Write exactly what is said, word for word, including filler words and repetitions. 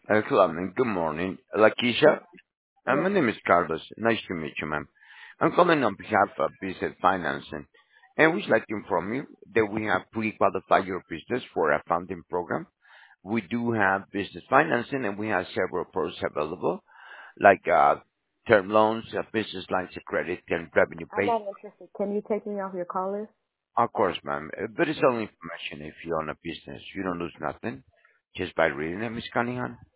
Uh, hello, ma'am. Good morning. Lakeisha, uh, my Yes. name is Carlos. Nice to meet you, ma'am. I'm calling on behalf of Business Financing, and we'd like to inform you that we have pre-qualified your business for a funding program. We do have business financing, and we have several products available, like uh, term loans, uh, business lines of credit, and I'm revenue-based. not interested. Can you take me off your call list? Of course, ma'am, uh, but it's only information if you own a business. You don't lose nothing just by reading it, Miss Cunningham.